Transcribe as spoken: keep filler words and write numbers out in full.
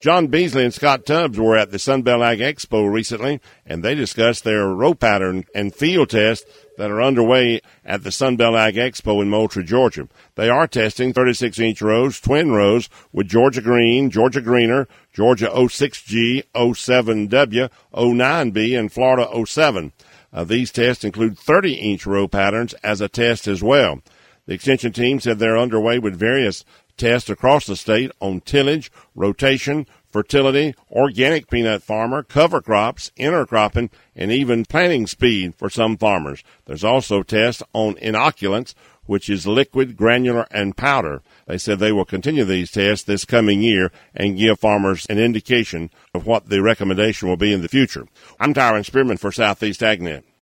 John Beasley and Scott Tubbs were at the Sunbelt Ag Expo recently, and they discussed their row pattern and field tests that are underway at the Sunbelt Ag Expo in Moultrie, Georgia. They are testing thirty-six inch rows, twin rows, with Georgia Green, Georgia Greener, Georgia oh six G, oh seven W, oh nine B, and Florida oh seven. Uh, these tests include thirty inch row patterns as a test as well. The extension team said they're underway with various tests across the state on tillage, rotation, fertility, organic peanut farmer, cover crops, intercropping, and even planting speed for some farmers. There's also tests on inoculants, which is liquid, granular, and powder. They said they will continue these tests this coming year and give farmers an indication of what the recommendation will be in the future. I'm Tyron Spearman for Southeast AgNet.